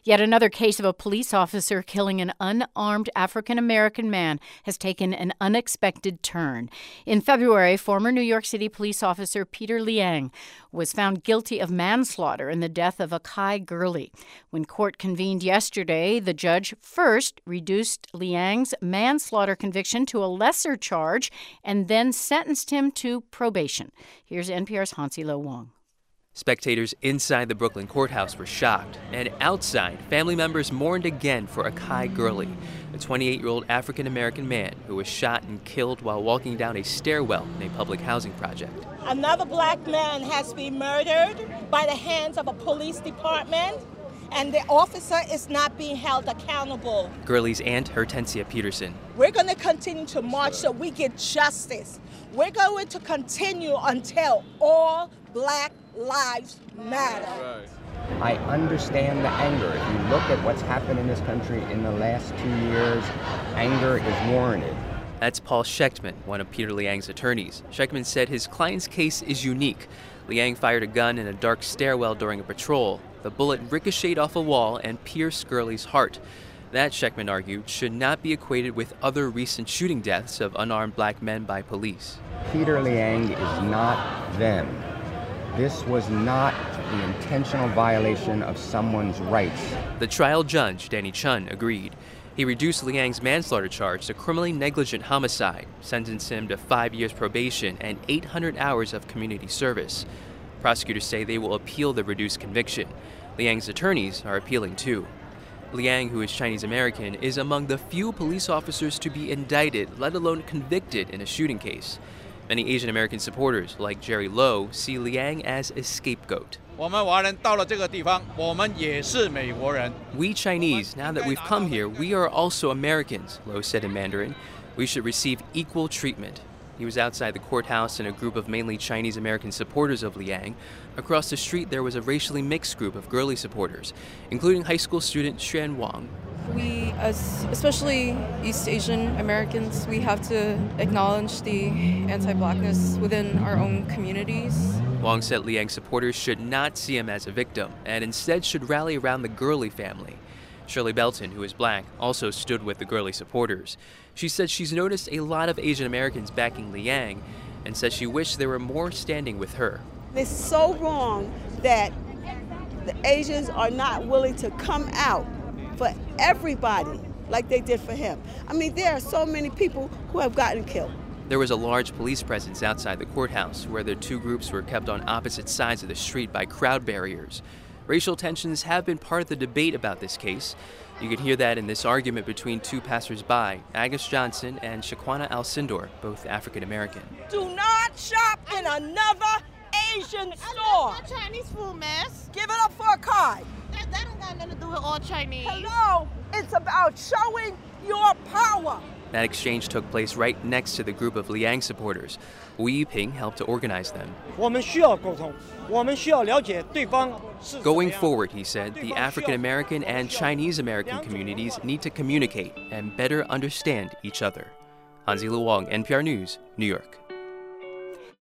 Yet another case of a police officer killing an unarmed African-American man has taken an unexpected turn. In February, former New York City police officer Peter Liang was found guilty of manslaughter in the death of Akai Gurley. When court convened yesterday, the judge first reduced Liang's manslaughter conviction to a lesser charge and then sentenced him to probation. Here's NPR's Hansi Lo Wang. Spectators inside the Brooklyn courthouse were shocked, and outside, family members mourned again for Akai Gurley, a 28-year-old African-American man who was shot and killed while walking down a stairwell in a public housing project. Another black man has been murdered by the hands of a police department, and the officer is not being held accountable. Gurley's aunt, Hortensia Peterson. We're going to continue to march so we get justice. We're going to continue until all black lives matter. I understand the anger. If you look at what's happened in this country in the last 2 years, anger is warranted. That's Paul Schechtman, one of Peter Liang's attorneys. Schechtman said his client's case is unique. Liang fired a gun in a dark stairwell during a patrol. The bullet ricocheted off a wall and pierced Gurley's heart. That, Schechtman argued, should not be equated with other recent shooting deaths of unarmed black men by police. Peter Liang is not them. This was not the intentional violation of someone's rights. The trial judge, Danny Chun, agreed. He reduced Liang's manslaughter charge to criminally negligent homicide, sentenced him to 5 years probation and 800 hours of community service. Prosecutors say they will appeal the reduced conviction. Liang's attorneys are appealing too. Liang, who is Chinese American, is among the few police officers to be indicted, let alone convicted, in a shooting case. Many Asian American supporters, like Jerry Lowe, see Liang as a scapegoat. We Chinese, now that we've come here, we are also Americans, Lowe said in Mandarin. We should receive equal treatment. He was outside the courthouse in a group of mainly Chinese American supporters of Liang. Across the street, there was a racially mixed group of Gurley supporters, including high school student Xuan Wang. We, especially East Asian Americans, we have to acknowledge the anti-blackness within our own communities. Wang said Liang supporters should not see him as a victim and instead should rally around the Gurley family. Shirley Belton, who is black, also stood with the Gurley supporters. She said she's noticed a lot of Asian Americans backing Liang and says she wished there were more standing with her. It's so wrong that the Asians are not willing to come out for everybody like they did for him. I mean, there are so many people who have gotten killed. There was a large police presence outside the courthouse where the two groups were kept on opposite sides of the street by crowd barriers. Racial tensions have been part of the debate about this case. You could hear that in this argument between two passersby, Agnes Johnson and Shaquana Alcindor, both African American. Do not shop in another Asian store. I love my Chinese food, miss. Give it up for Akai. That don't got nothing to do with all Chinese. Hello, it's about showing your power. That exchange took place right next to the group of Liang supporters. Wu Yiping helped to organize them. Going forward, he said, the African American and Chinese American communities need to communicate and better understand each other. Hansi Lo Wang, NPR News, New York.